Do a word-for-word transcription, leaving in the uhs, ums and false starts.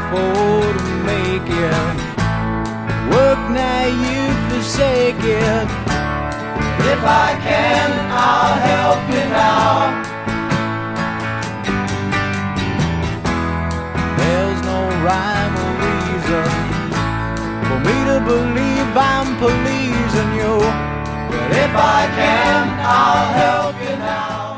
for to make it. Work now, you forsake it. If I can, I'll help you now. There's no rhyme or reason for me to believe I'm pleasing you, but if I can, I'll help you now.